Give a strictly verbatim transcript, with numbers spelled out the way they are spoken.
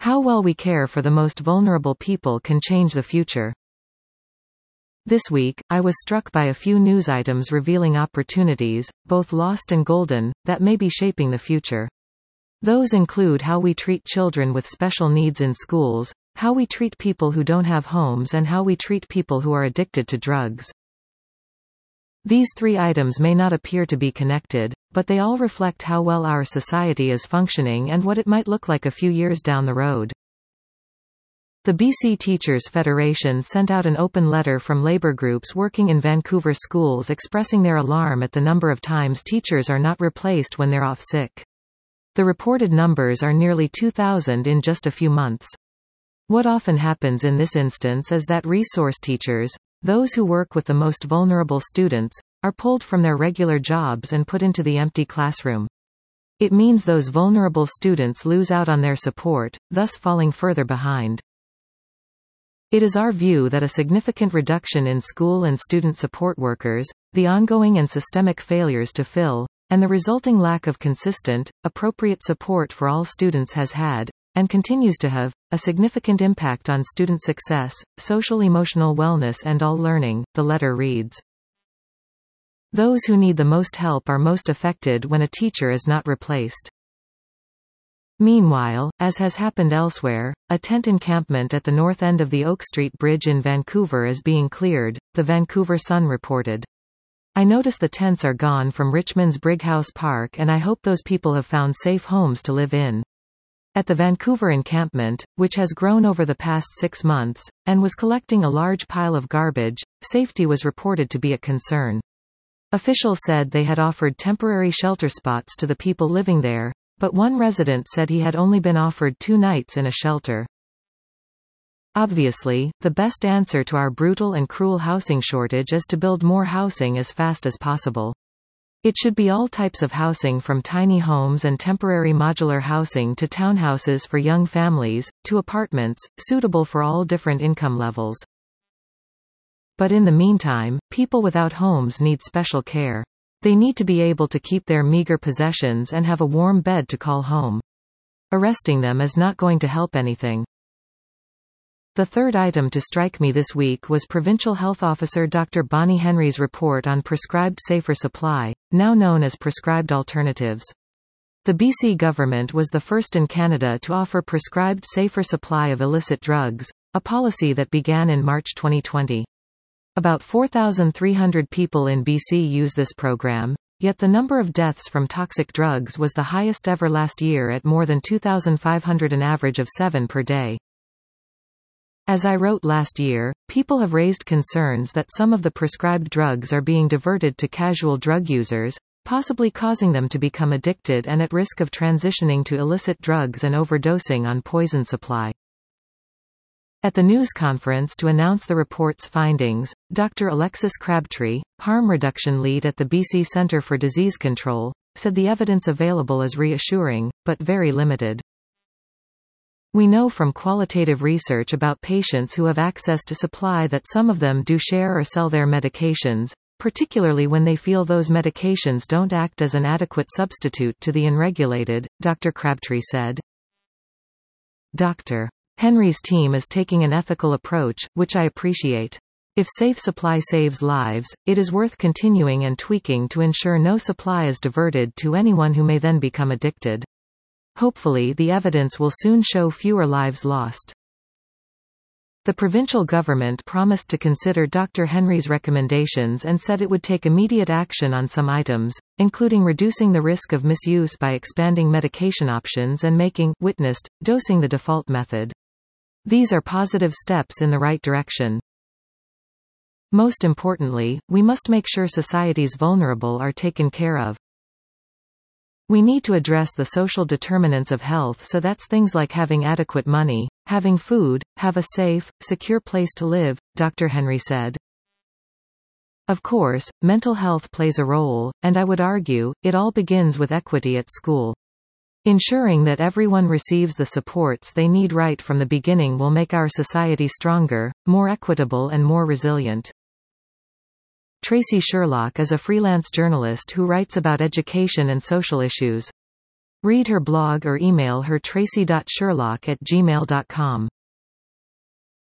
How well we care for the most vulnerable people can change the future. This week, I was struck by a few news items revealing opportunities, both lost and golden, that may be shaping the future. Those include how we treat children with special needs in schools, how we treat people who don't have homes, and how we treat people who are addicted to drugs. These three items may not appear to be connected, but they all reflect how well our society is functioning and what it might look like a few years down the road. The B C Teachers Federation sent out an open letter from labor groups working in Vancouver schools expressing their alarm at the number of times teachers are not replaced when they're off sick. The reported numbers are nearly two thousand in just a few months. What often happens in this instance is that resource teachers, those who work with the most vulnerable students, are pulled from their regular jobs and put into the empty classroom. It means those vulnerable students lose out on their support, thus falling further behind. It is our view that a significant reduction in school and student support workers, the ongoing and systemic failures to fill, and the resulting lack of consistent, appropriate support for all students has had, and continues to have, a significant impact on student success, social-emotional wellness and all learning, the letter reads. Those who need the most help are most affected when a teacher is not replaced. Meanwhile, as has happened elsewhere, a tent encampment at the north end of the Oak Street Bridge in Vancouver is being cleared, the Vancouver Sun reported. I notice the tents are gone from Richmond's Brighouse Park and I hope those people have found safe homes to live in. At the Vancouver encampment, which has grown over the past six months, and was collecting a large pile of garbage, safety was reported to be a concern. Officials said they had offered temporary shelter spots to the people living there, but one resident said he had only been offered two nights in a shelter. Obviously, the best answer to our brutal and cruel housing shortage is to build more housing as fast as possible. It should be all types of housing from tiny homes and temporary modular housing to townhouses for young families, to apartments, suitable for all different income levels. But in the meantime, people without homes need special care. They need to be able to keep their meager possessions and have a warm bed to call home. Arresting them is not going to help anything. The third item to strike me this week was Provincial Health Officer Doctor Bonnie Henry's report on prescribed safer supply, now known as prescribed alternatives. The B C government was the first in Canada to offer prescribed safer supply of illicit drugs, a policy that began in March twenty twenty. About four thousand three hundred people in B C use this program, yet the number of deaths from toxic drugs was the highest ever last year at more than two thousand five hundred, an average of seven per day. As I wrote last year, people have raised concerns that some of the prescribed drugs are being diverted to casual drug users, possibly causing them to become addicted and at risk of transitioning to illicit drugs and overdosing on poison supply. At the news conference to announce the report's findings, Doctor Alexis Crabtree, harm reduction lead at the B C Centre for Disease Control, said the evidence available is reassuring, but very limited. We know from qualitative research about patients who have access to supply that some of them do share or sell their medications, particularly when they feel those medications don't act as an adequate substitute to the unregulated, Doctor Crabtree said. Doctor Henry's team is taking an ethical approach, which I appreciate. If safe supply saves lives, it is worth continuing and tweaking to ensure no supply is diverted to anyone who may then become addicted. Hopefully the evidence will soon show fewer lives lost. The provincial government promised to consider Doctor Henry's recommendations and said it would take immediate action on some items, including reducing the risk of misuse by expanding medication options and making witnessed dosing the default method. These are positive steps in the right direction. Most importantly, we must make sure society's vulnerable are taken care of. We need to address the social determinants of health, so that's things like having adequate money, having food, have a safe, secure place to live, Doctor Henry said. Of course, mental health plays a role, and I would argue, it all begins with equity at school. Ensuring that everyone receives the supports they need right from the beginning will make our society stronger, more equitable and more resilient. Tracy Sherlock is a freelance journalist who writes about education and social issues. Read her blog or email her tracy dot sherlock at gmail dot com.